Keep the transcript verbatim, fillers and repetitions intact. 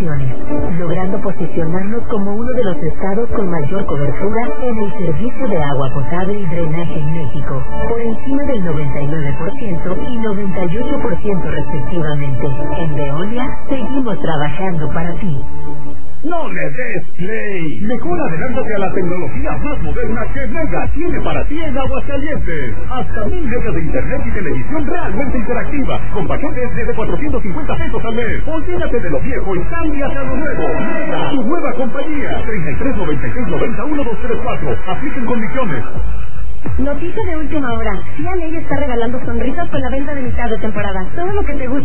generaciones, logrando posicionarnos como uno de los estados con mayor cobertura en el servicio de agua potable y drenaje en México, por encima del noventa y nueve por ciento y noventa y ocho por ciento respectivamente. En Veolia seguimos trabajando para ti. ¡No le des play! Mejor adelántate a la tecnología más moderna que Mega tiene para ti en Aguascalientes. Hasta mil megas de internet y televisión realmente interactiva, con paquetes desde cuatrocientos cincuenta pesos al mes. Olvídate de lo viejo y cámbiate a lo nuevo. Mega, tu nueva compañía. treinta y tres noventa y seis noventa uno dos tres cuatro. Apliquen condiciones. Noticia de última hora. C N A está regalando sonrisas con la venta de mitad de temporada. Todo lo que te gusta